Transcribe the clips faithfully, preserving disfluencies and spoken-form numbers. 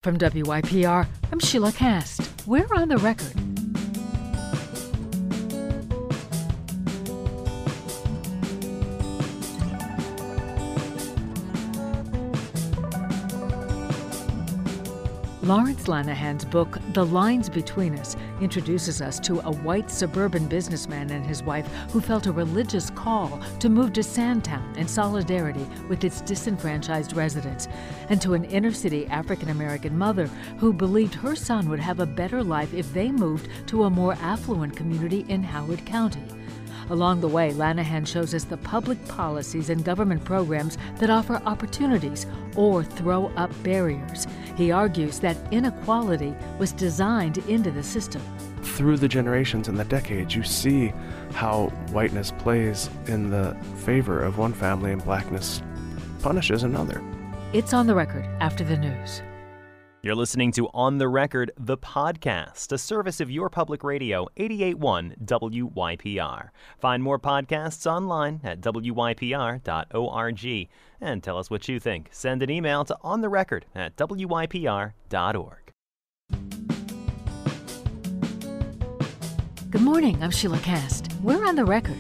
From W Y P R, I'm Sheila Cast. We're on the record. Lawrence Lanahan's book, The Lines Between Us, introduces us to a white suburban businessman and his wife who felt a religious call to move to Sandtown in solidarity with its disenfranchised residents, and to an inner-city African-American mother who believed her son would have a better life if they moved to a more affluent community in Howard County. Along the way, Lanahan shows us the public policies and government programs that offer opportunities or throw up barriers. He argues that inequality was designed into the system. Through the generations and the decades, you see how whiteness plays in the favor of one family and blackness punishes another. It's On the Record after the news. You're listening to On the Record, the podcast, a service of your public radio, eighty-eight point one W Y P R. Find more podcasts online at W Y P R dot org. And tell us what you think. Send an email to ontherecord at W Y P R dot org. Good morning, I'm Sheila Cast. We're on the record.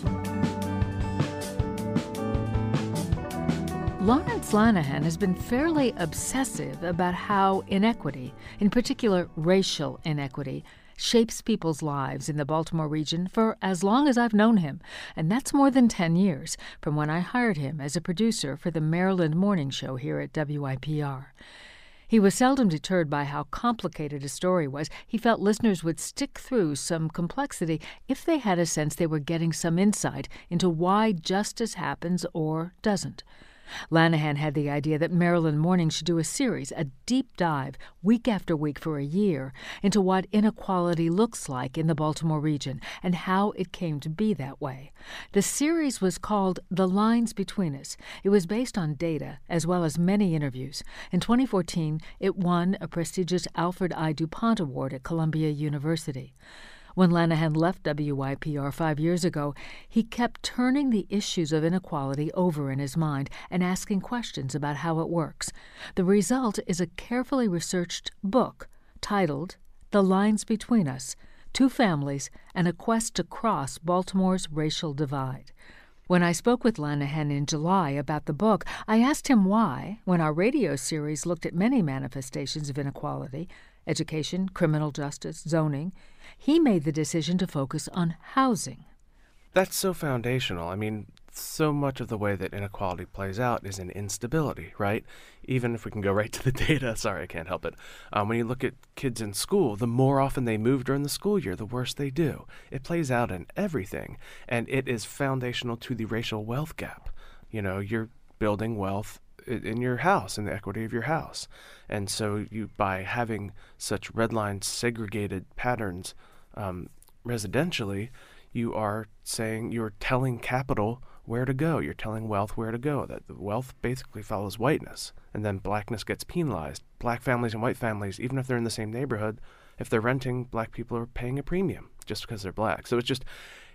Lawrence Lanahan has been fairly obsessive about how inequity, in particular racial inequity, shapes people's lives in the Baltimore region for as long as I've known him, and that's more than ten years, from when I hired him as a producer for the Maryland Morning Show here at W Y P R. He was seldom deterred by how complicated a story was. He felt listeners would stick through some complexity if they had a sense they were getting some insight into why justice happens or doesn't. Lanahan had the idea that Maryland Morning should do a series, a deep dive, week after week for a year, into what inequality looks like in the Baltimore region and how it came to be that way. The series was called The Lines Between Us. It was based on data as well as many interviews. In twenty fourteen, it won a prestigious Alfred I. DuPont Award at Columbia University. When Lanahan left W Y P R five years ago, he kept turning the issues of inequality over in his mind and asking questions about how it works. The result is a carefully researched book titled The Lines Between Us, Two Families and a Quest to Cross Baltimore's Racial Divide. When I spoke with Lanahan in July about the book, I asked him why, when our radio series looked at many manifestations of inequality, education, criminal justice, zoning, he made the decision to focus on housing. That's so foundational. I mean, so much of the way that inequality plays out is in instability, right? Even if we can go right to the data, sorry, I can't help it. Um, when you look at kids in school, the more often they move during the school year, the worse they do. It plays out in everything, and it is foundational to the racial wealth gap. You know, you're building wealth in your house, in the equity of your house. And so you, by having such redline segregated patterns um, residentially, you are saying, you're telling capital where to go. You're telling wealth where to go. That the wealth basically follows whiteness, and then blackness gets penalized. Black families and white families, even if they're in the same neighborhood, if they're renting, black people are paying a premium just because they're black. So it's just,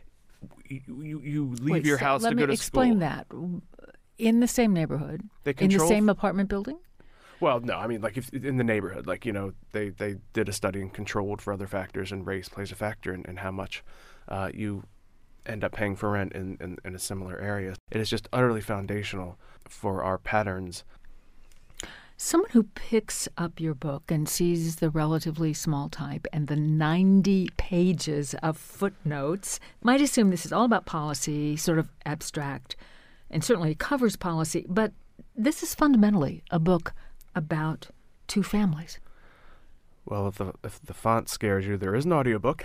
you, you, you leave Wait, your so house to go to school. Let me explain that. In the same neighborhood, They in the control same f- apartment building? Well, no, I mean, like, if in the neighborhood, like, you know, they, they did a study and controlled for other factors, and race plays a factor in, in how much uh, you end up paying for rent in, in, in a similar area. It is just utterly foundational for our patterns. Someone who picks up your book and sees the relatively small type and the ninety pages of footnotes might assume this is all about policy, sort of abstract, and certainly covers policy, but this is fundamentally a book about two families. Well, if the if the font scares you, there is an audiobook.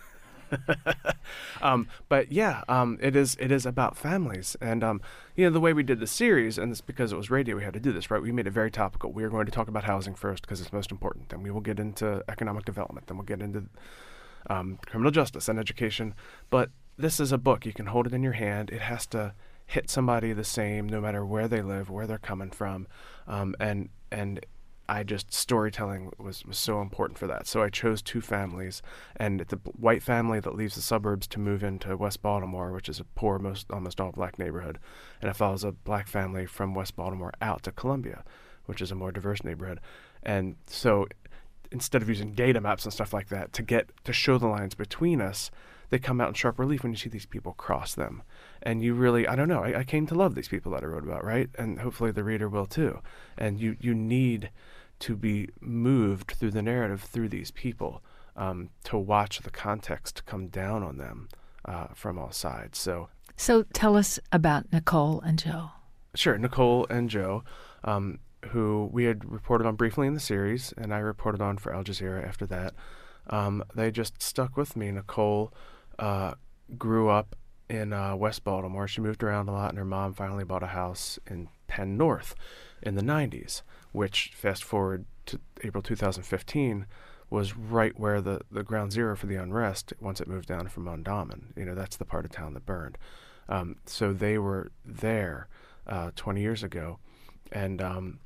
um, but yeah, um, it is it is about families, and um, you know, the way we did the series, and it's because it was radio, we had to do this, right? We made it very topical. We are going to talk about housing first because it's most important. Then we will get into economic development. Then we'll get into um, criminal justice and education. But this is a book. You can hold it in your hand. It has to hit somebody the same, no matter where they live, where they're coming from, um, and and I just storytelling was, was so important for that. So I chose two families, and the white family that leaves the suburbs to move into West Baltimore, which is a poor, most almost all black neighborhood, and it follows a black family from West Baltimore out to Columbia, which is a more diverse neighborhood. And so instead of using data maps and stuff like that to get to show the lines between us, they come out in sharp relief when you see these people cross them. And you really, I don't know, I, I came to love these people that I wrote about, right? And hopefully the reader will too. And you, you need to be moved through the narrative through these people um, to watch the context come down on them uh, from all sides. So, so tell us about Nicole and Joe. Sure, Nicole and Joe, um, who we had reported on briefly in the series, and I reported on for Al Jazeera after that. Um, they just stuck with me. Nicole uh, grew up in uh, West Baltimore. She moved around a lot, and her mom finally bought a house in Penn North in the nineties, which, fast forward to April two thousand fifteen, was right where the, the ground zero for the unrest once it moved down from Mondawmin. You know, that's the part of town that burned. Um, so they were there uh, twenty years ago, and um,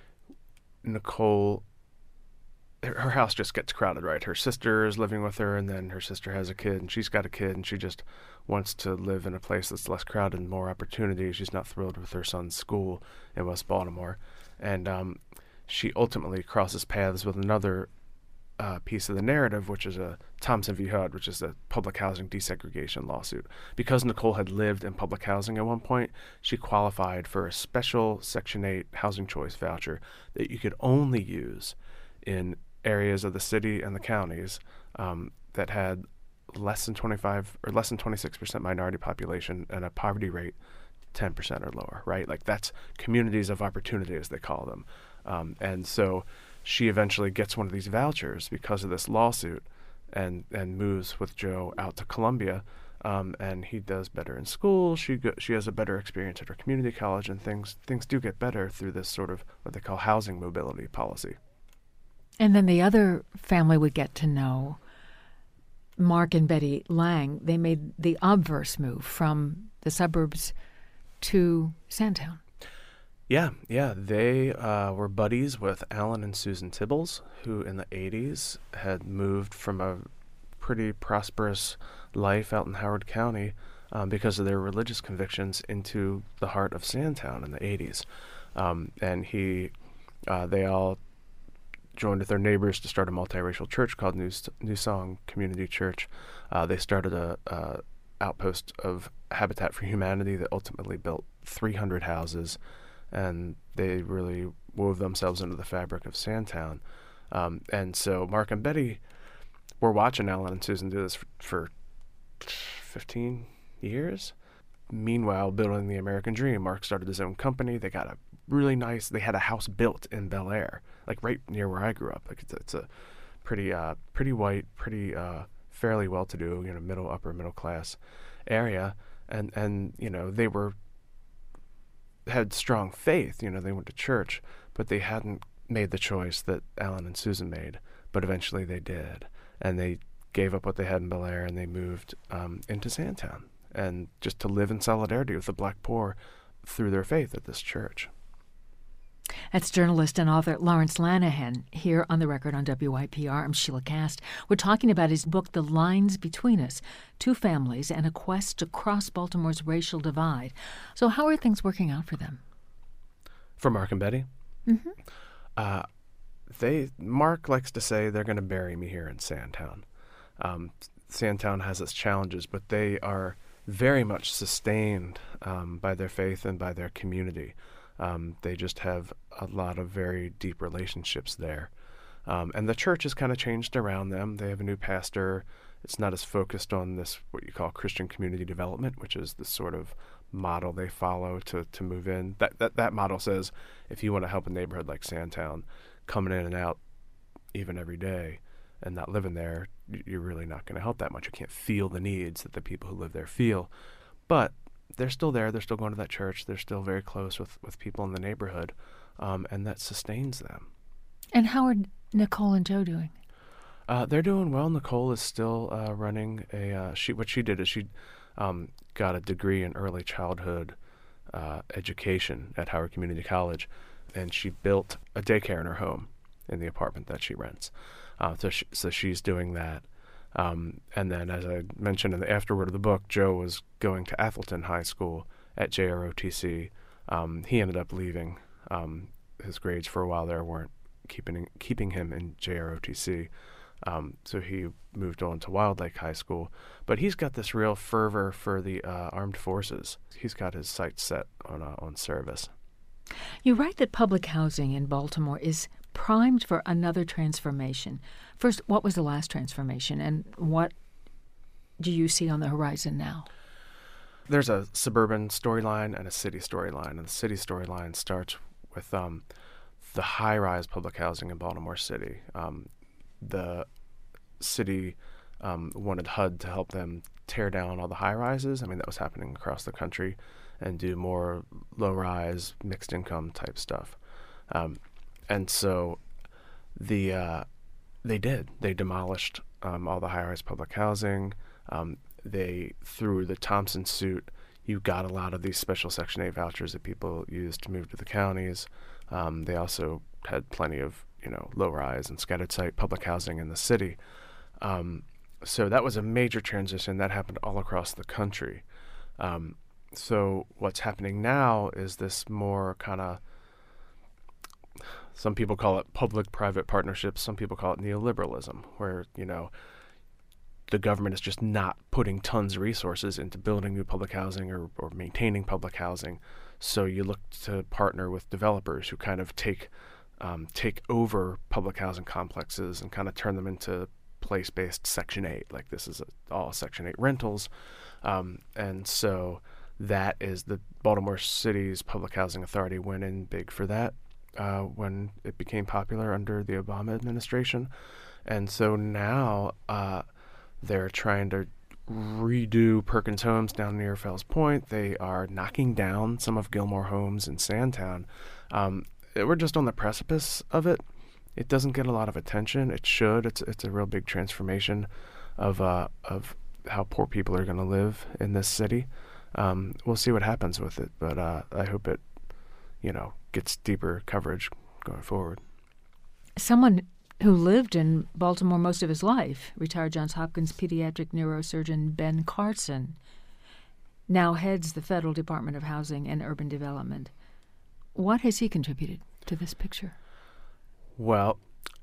Nicole, her, her house just gets crowded, right? Her sister is living with her, and then her sister has a kid, and she's got a kid, and she just wants to live in a place that's less crowded and more opportunity. She's not thrilled with her son's school in West Baltimore. And um, she ultimately crosses paths with another uh, piece of the narrative, which is a Thompson v. H U D, which is a public housing desegregation lawsuit. Because Nicole had lived in public housing at one point, she qualified for a special Section eight housing choice voucher that you could only use in areas of the city and the counties um, that had less than twenty-five or less than twenty-six percent minority population and a poverty rate ten percent or lower, right? Like that's communities of opportunity, as they call them. Um, and so she eventually gets one of these vouchers because of this lawsuit and, and moves with Joe out to Columbia. Um, and he does better in school. She go, she has a better experience at her community college, and things things do get better through this sort of what they call housing mobility policy. And then the other family we get to know, Mark and Betty Lang, they made the obverse move from the suburbs to Sandtown. Yeah, yeah. They uh, were buddies with Alan and Susan Tibbles, who in the eighties had moved from a pretty prosperous life out in Howard County um, because of their religious convictions into the heart of Sandtown in the eighties. Um, and he, uh, they all joined with their neighbors to start a multiracial church called New, New Song Community Church. Uh, they started a, a outpost of Habitat for Humanity that ultimately built three hundred houses, and they really wove themselves into the fabric of Sandtown. Um, and so Mark and Betty were watching Alan and Susan do this for, for fifteen years. Meanwhile, building the American dream, Mark started his own company. They got a really nice, they had a house built in Bel Air, like right near where I grew up. Like it's, it's a pretty, uh, pretty white, pretty, uh, fairly well-to-do, you know, middle, upper middle class area. And, and, you know, they were, had strong faith, you know, they went to church, but they hadn't made the choice that Alan and Susan made, but eventually they did. And they gave up what they had in Bel Air, and they moved um, into Sandtown, and just to live in solidarity with the Black poor through their faith at this church. That's journalist and author Lawrence Lanahan here on The Record on W Y P R. I'm Sheila Cast. We're talking about his book, The Lines Between Us, Two Families and a Quest to Cross Baltimore's Racial Divide. So how are things working out for them? For Mark and Betty? Mm-hmm. Uh, they Mark likes to say they're going to bury me here in Sandtown. Um, Sandtown has its challenges, but they are very much sustained um, by their faith and by their community. Um, they just have a lot of very deep relationships there. Um, and the church has kind of changed around them. They have a new pastor. It's not as focused on this, what you call Christian community development, which is the sort of model they follow to, to move in. That, that, that model says if you want to help a neighborhood like Sandtown, coming in and out even every day and not living there, you're really not going to help that much. You can't feel the needs that the people who live there feel. But they're still there. They're still going to that church. They're still very close with, with people in the neighborhood, um, and that sustains them. And how are Nicole and Joe doing? Uh, they're doing well. Nicole is still uh, running a. Uh, she what she did is she um, got a degree in early childhood uh, education at Howard Community College, and she built a daycare in her home in the apartment that she rents. Uh, so she, so she's doing that. Um, and then, as I mentioned in the afterword of the book, Joe was going to Atholton High School at J R O T C. Um, he ended up leaving. Um, his grades for a while there weren't keeping keeping him in J R O T C. Um, so he moved on to Wild Lake High School. But he's got this real fervor for the uh, armed forces. He's got his sights set on uh, on service. You write that public housing in Baltimore is primed for another transformation. First, what was the last transformation, and what do you see on the horizon now? There's a suburban storyline and a city storyline, and the city storyline starts with um, the high-rise public housing in Baltimore City. Um, the city um, wanted H U D to help them tear down all the high-rises. I mean, that was happening across the country, and do more low-rise, mixed-income type stuff. Um, and so the uh, they did. They demolished um, all the high-rise public housing. Um, they, through the Thompson suit, you got a lot of these special Section eight vouchers that people used to move to the counties. Um, they also had plenty of, you know, low-rise and scattered site public housing in the city. Um, so that was a major transition that happened all across the country. Um, so what's happening now is this more kind of, some people call it public-private partnerships, some people call it neoliberalism, where, you know, the government is just not putting tons of resources into building new public housing or, or maintaining public housing. So you look to partner with developers who kind of take um, take over public housing complexes and kind of turn them into place-based Section eight. Like this is a, all Section eight rentals. Um, and so that is the Baltimore City's Public Housing Authority went in big for that uh, when it became popular under the Obama administration. And so now uh, they're trying to redo Perkins Homes down near Fells Point. They are knocking down some of Gilmore Homes in Sandtown. Um, we're just on the precipice of it. It doesn't get a lot of attention. It should. It's it's a real big transformation of uh, of how poor people are going to live in this city. Um, we'll see what happens with it, but uh, I hope it, you know, gets deeper coverage going forward. Someone who lived in Baltimore most of his life, retired Johns Hopkins pediatric neurosurgeon Ben Carson, now heads the Federal Department of Housing and Urban Development. What has he contributed to this picture? Well,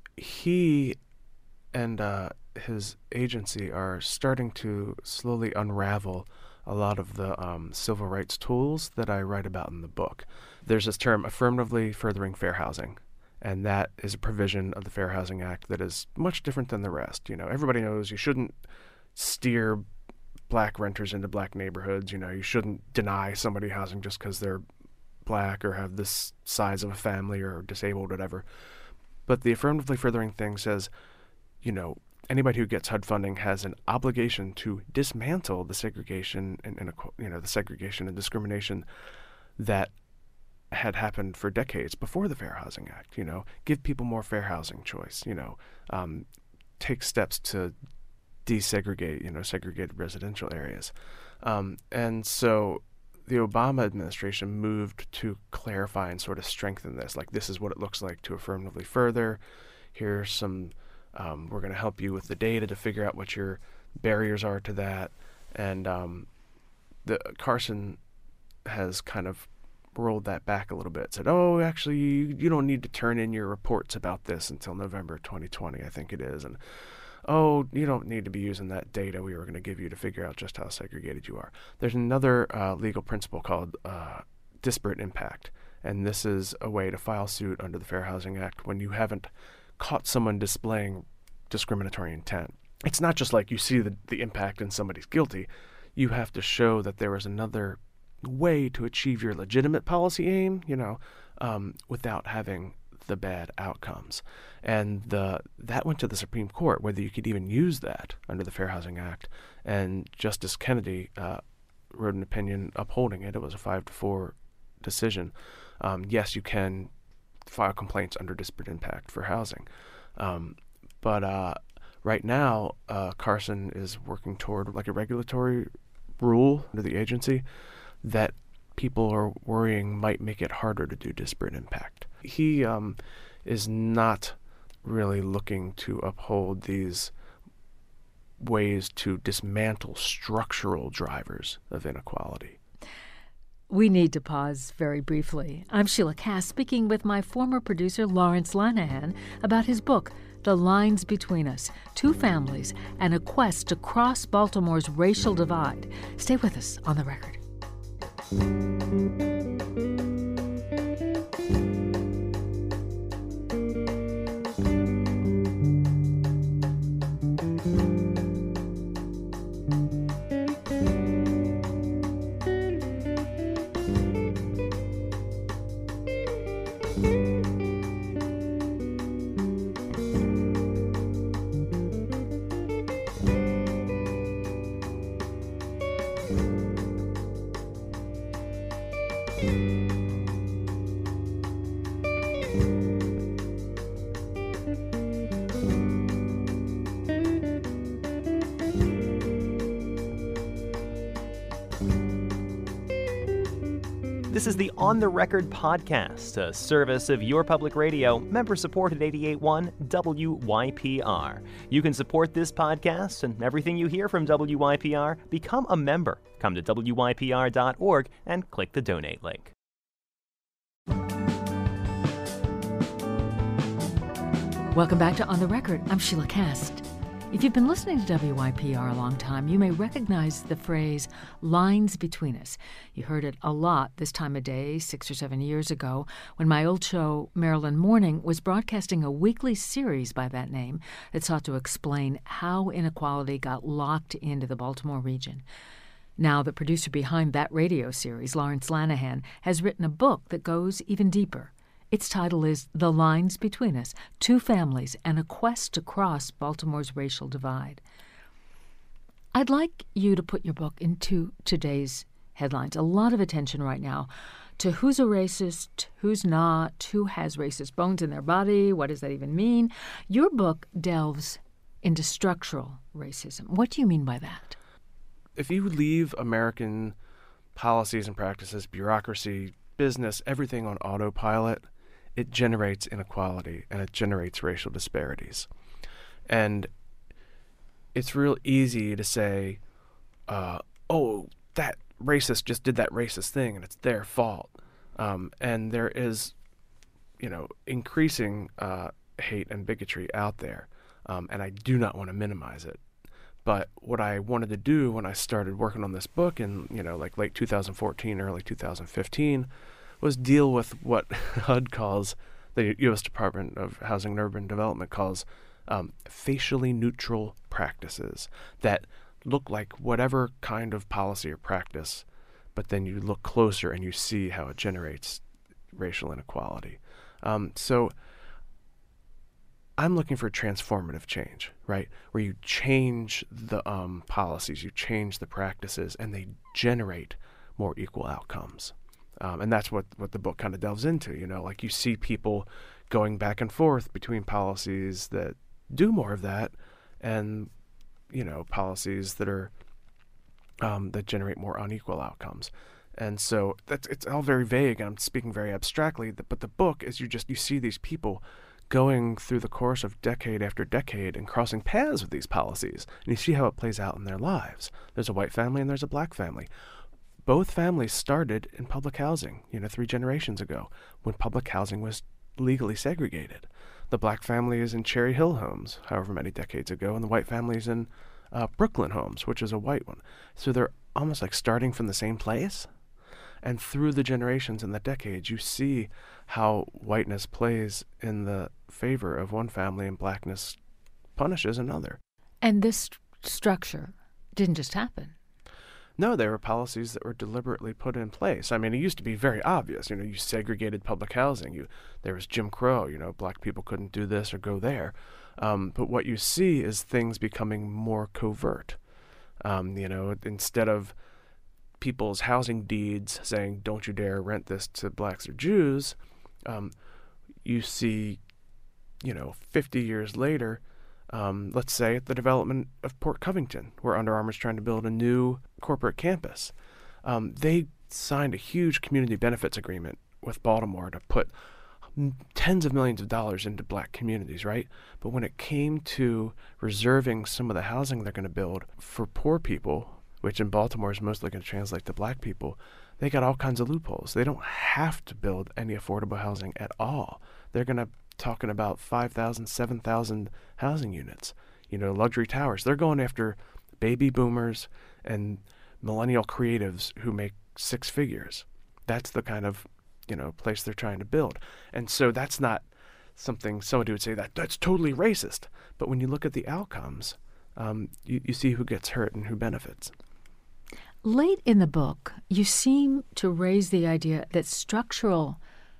he and uh, his agency are starting to slowly unravel a lot of the um, civil rights tools that I write about in the book. There's this term, affirmatively furthering fair housing. And that is a provision of the Fair Housing Act that is much different than the rest. You know, everybody knows you shouldn't steer black renters into black neighborhoods. You know, you shouldn't deny somebody housing just because they're black or have this size of a family or disabled, whatever. But the affirmatively furthering thing says, you know, anybody who gets H U D funding has an obligation to dismantle the segregation and, and you know, the segregation and discrimination that had happened for decades before the Fair Housing Act. You know, give people more fair housing choice, you know, um, take steps to desegregate, you know, segregated residential areas. Um, and so the Obama administration moved to clarify and sort of strengthen this. Like, this is what it looks like to affirmatively further. Here's some, um, we're going to help you with the data to figure out what your barriers are to that. And um, the Carson has kind of rolled that back a little bit, said, oh, actually, you, you don't need to turn in your reports about this until November twenty twenty, I think it is. And, oh, you don't need to be using that data we were going to give you to figure out just how segregated you are. There's another uh, legal principle called uh, disparate impact. And this is a way to file suit under the Fair Housing Act when you haven't caught someone displaying discriminatory intent. It's not just like you see the, the impact and somebody's guilty. You have to show that there was another way to achieve your legitimate policy aim, you know, um, without having the bad outcomes. And the that went to the Supreme Court, whether you could even use that under the Fair Housing Act. And Justice Kennedy uh, wrote an opinion upholding it. It was a five to four decision. Um, yes, you can file complaints under disparate impact for housing. Um, but uh, right now, uh, Carson is working toward like a regulatory rule under the agency that people are worrying might make it harder to do disparate impact. He um, is not really looking to uphold these ways to dismantle structural drivers of inequality. We need to pause very briefly. I'm Sheila Cass, speaking with my former producer Lawrence Lanahan about his book, The Lines Between Us, Two Families and a Quest to Cross Baltimore's Racial Divide. Stay with us on The Record. This is the On the Record podcast, a service of Your Public Radio, member-supported eighty-eight point one W Y P R. You can support this podcast and everything you hear from W Y P R. Become a member. Come to W Y P R dot org and click the donate link. Welcome back to On the Record. I'm Sheila Cass. If you've been listening to W Y P R a long time, you may recognize the phrase lines between us. You heard it a lot this time of day, six or seven years ago, when my old show, Maryland Morning, was broadcasting a weekly series by that name that sought to explain how inequality got locked into the Baltimore region. Now, the producer behind that radio series, Lawrence Lanahan, has written a book that goes even deeper. Its title is The Lines Between Us, Two Families and a Quest to Cross Baltimore's Racial Divide. I'd like you to put your book into today's headlines. A lot of attention right now to who's a racist, who's not, who has racist bones in their body, what does that even mean? Your book delves into structural racism. What do you mean by that? If you leave American policies and practices, bureaucracy, business, everything on autopilot, it generates inequality and it generates racial disparities. And it's real easy to say, uh, oh, that racist just did that racist thing and it's their fault. Um, and there is, you know, increasing uh, hate and bigotry out there. Um, and I do not want to minimize it. But what I wanted to do when I started working on this book in, you know, like late two thousand fourteen, early two thousand fifteen, was deal with what H U D calls, the U S Department of Housing and Urban Development calls um, facially neutral practices that look like whatever kind of policy or practice, but then you look closer and you see how it generates racial inequality. Um, so I'm looking for transformative change, right? Where you change the um, policies, you change the practices, and they generate more equal outcomes. Um, and that's what, what the book kind of delves into, you know, like you see people going back and forth between policies that do more of that and, you know, policies that are, um, that generate more unequal outcomes. And so that's, it's all very vague, and I'm speaking very abstractly, but the book is you just, you see these people going through the course of decade after decade and crossing paths with these policies, and you see how it plays out in their lives. There's a white family and there's a black family. Both families started in public housing, you know, three generations ago, when public housing was legally segregated. The black family is in Cherry Hill homes, however many decades ago, and the white family is in uh, Brooklyn homes, which is a white one. So they're almost like starting from the same place. And through the generations and the decades, you see how whiteness plays in the favor of one family and blackness punishes another. And this st- structure didn't just happen. No, there were policies that were deliberately put in place. I mean, it used to be very obvious. You know, you segregated public housing. You there was Jim Crow. You know, black people couldn't do this or go there. Um, but what you see is things becoming more covert. Um, you know, instead of people's housing deeds saying, "Don't you dare rent this to blacks or Jews," um, you see, you know, fifty years later. Um, let's say at the development of Port Covington, where Under Armour is trying to build a new corporate campus. Um, they signed a huge community benefits agreement with Baltimore to put m- tens of millions of dollars into black communities, right? But when it came to reserving some of the housing they're going to build for poor people, which in Baltimore is mostly going to translate to black people, they got all kinds of loopholes. They don't have to build any affordable housing at all. They're going to talking about five thousand, seven thousand housing units, you know, luxury towers. They're going after baby boomers and millennial creatives who make six figures. That's the kind of, you know, place they're trying to build. And so that's not something somebody would say that that's totally racist. But when you look at the outcomes, um, you, you see who gets hurt and who benefits. Late in the book, you seem to raise the idea that structural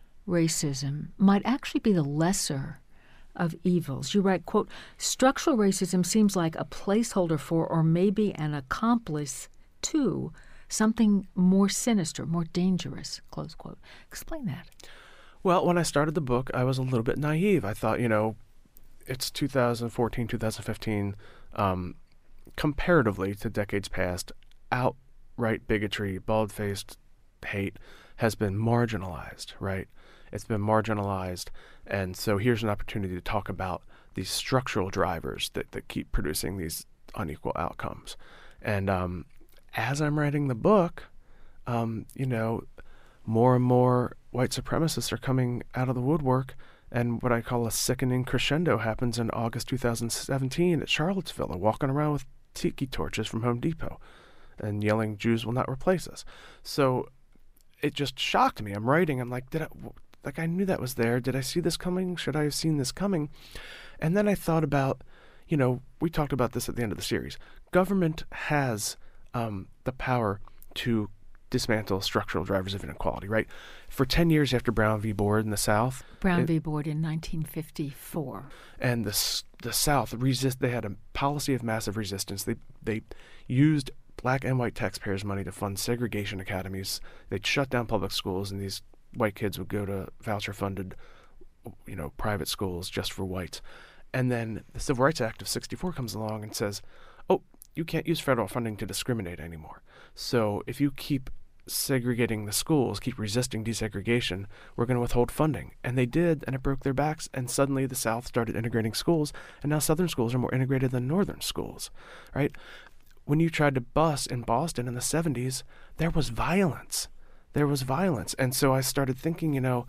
racism might actually be the lesser of evils. You write, quote, structural racism seems like a placeholder for, or maybe an accomplice to, something more sinister, more dangerous, close quote. Explain that. Well, when I started the book, I was a little bit naive. I thought, you know, it's two thousand fourteen, two thousand fifteen, um, comparatively to decades past, outright bigotry, bald-faced hate has been marginalized, right? It's been marginalized, and so here's an opportunity to talk about these structural drivers that, that keep producing these unequal outcomes. And um, as I'm writing the book, um, you know, more and more white supremacists are coming out of the woodwork, and what I call a sickening crescendo happens in August two thousand seventeen at Charlottesville. They're walking around with tiki torches from Home Depot and yelling, "Jews will not replace us." So it just shocked me. I'm writing, I'm like, did I, like I knew that was there. Did I see this coming? Should I have seen this coming? And then I thought about, you know, we talked about this at the end of the series. Government has um, the power to dismantle structural drivers of inequality, right? For ten years after Brown v. Board in the South. Brown it, v. Board in nineteen fifty-four. And the the South resist. They had a policy of massive resistance. They they used black and white taxpayers' money to fund segregation academies. They'd shut down public schools, and these white kids would go to voucher-funded, you know, private schools just for whites. And then the Civil Rights Act of sixty-four comes along and says, "Oh, you can't use federal funding to discriminate anymore. So if you keep segregating the schools, keep resisting desegregation, we're going to withhold funding." And they did, and it broke their backs, and suddenly the South started integrating schools, and now Southern schools are more integrated than Northern schools, right? When you tried to bus in Boston in the seventies, there was violence. There was violence. And so I started thinking, you know,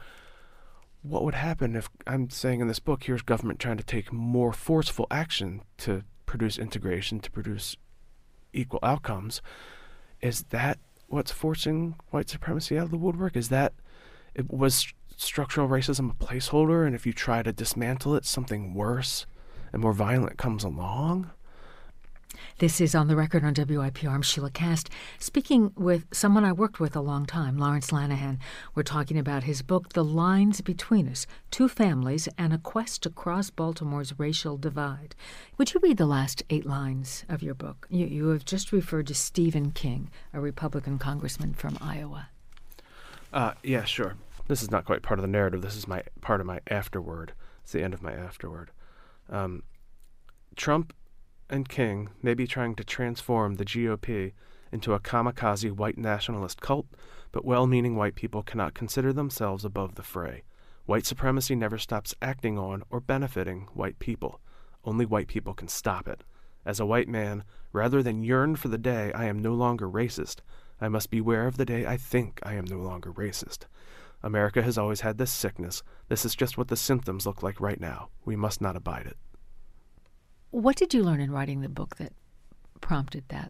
what would happen if, I'm saying in this book, here's government trying to take more forceful action to produce integration, to produce equal outcomes. Is that what's forcing white supremacy out of the woodwork? Is that, it was structural racism a placeholder, and if you try to dismantle it, something worse and more violent comes along? This is On the Record on W I P R. I'm Sheila Kast, speaking with someone I worked with a long time, Lawrence Lanahan. We're talking about his book, The Lines Between Us, Two Families and a Quest to Cross Baltimore's Racial Divide. Would you read the last eight lines of your book? You, you have just referred to Stephen King, a Republican congressman from Iowa. Uh, yeah, sure. This is not quite part of the narrative. This is my part of my afterword. It's the end of my afterword. Um, Trump and King may be trying to transform the G O P into a kamikaze white nationalist cult, but well-meaning white people cannot consider themselves above the fray. White supremacy never stops acting on or benefiting white people. Only white people can stop it. As a white man, rather than yearn for the day I am no longer racist, I must beware of the day I think I am no longer racist. America has always had this sickness. This is just what the symptoms look like right now. We must not abide it. What did you learn in writing the book that prompted that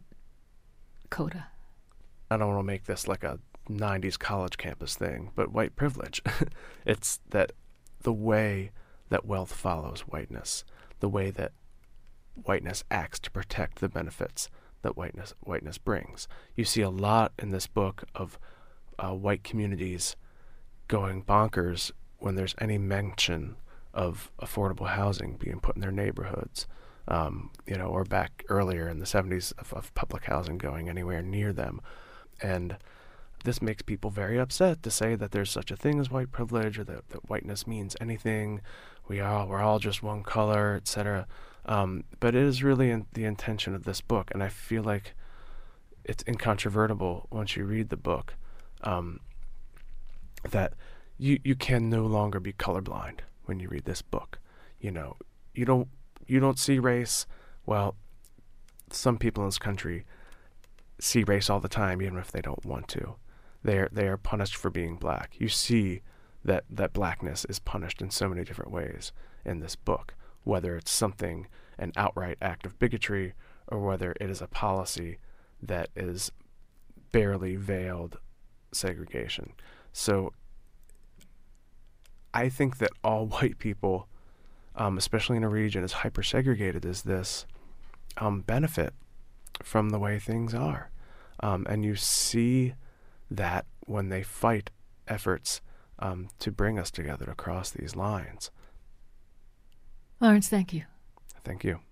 coda? I don't want to make this like a nineties college campus thing, but white privilege. It's that the way that wealth follows whiteness, the way that whiteness acts to protect the benefits that whiteness whiteness brings. You see a lot in this book of uh, white communities going bonkers when there's any mention of affordable housing being put in their neighborhoods. Um, you know, or back earlier in the seventies of, of public housing going anywhere near them. And this makes people very upset to say that there's such a thing as white privilege, or that, that whiteness means anything. We are, we're all just one color, et cetera. Um, but it is really in the intention of this book, and I feel like it's incontrovertible once you read the book, um, that you, you can no longer be colorblind when you read this book. You know, you don't You don't see race. Well, some people in this country see race all the time, even if they don't want to. They are, they are punished for being black. You see that, that blackness is punished in so many different ways in this book, whether it's something, an outright act of bigotry, or whether it is a policy that is barely veiled segregation. So I think that all white people, um, especially in a region as hyper-segregated as this, um, benefit from the way things are. Um, and you see that when they fight efforts um, to bring us together to cross these lines. Lawrence, thank you. Thank you.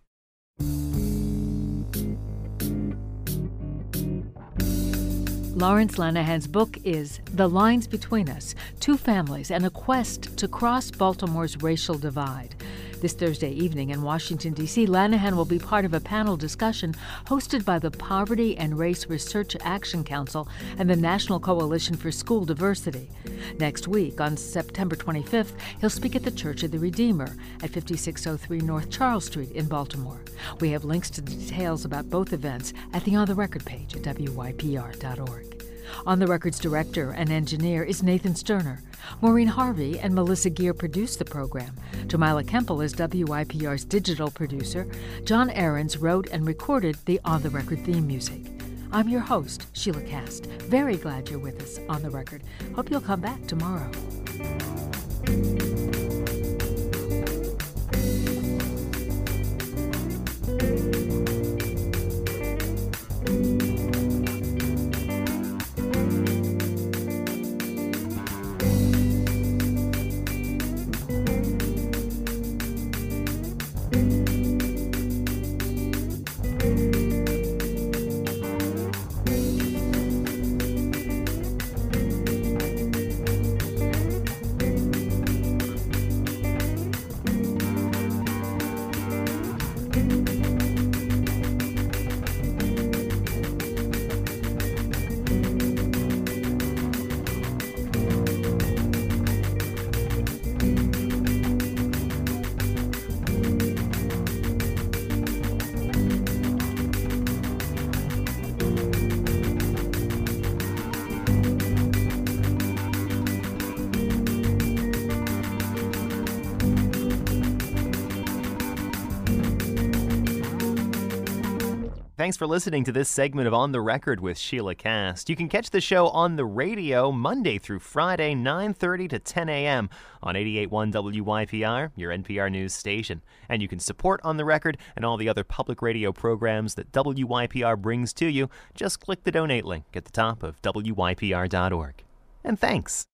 Lawrence Lanahan's book is The Lines Between Us, Two Families and a Quest to Cross Baltimore's Racial Divide. This Thursday evening in Washington, D C, Lanahan will be part of a panel discussion hosted by the Poverty and Race Research Action Council and the National Coalition for School Diversity. Next week, on September twenty-fifth, he'll speak at the Church of the Redeemer at fifty-six oh three North Charles Street in Baltimore. We have links to the details about both events at the On the Record page at W Y P R dot org. On the Record's director and engineer is Nathan Sterner. Maureen Harvey and Melissa Gear produced the program. Jamila Kemple is W Y P R's digital producer. John Ahrens wrote and recorded the On the Record theme music. I'm your host, Sheila Cast. Very glad you're with us on the Record. Hope you'll come back tomorrow. Thanks for listening to this segment of On the Record with Sheila Cast. You can catch the show on the radio Monday through Friday, nine thirty to ten a.m. on eighty-eight point one W Y P R, your N P R news station. And you can support On the Record and all the other public radio programs that W Y P R brings to you. Just click the donate link at the top of W Y P R dot org. And thanks.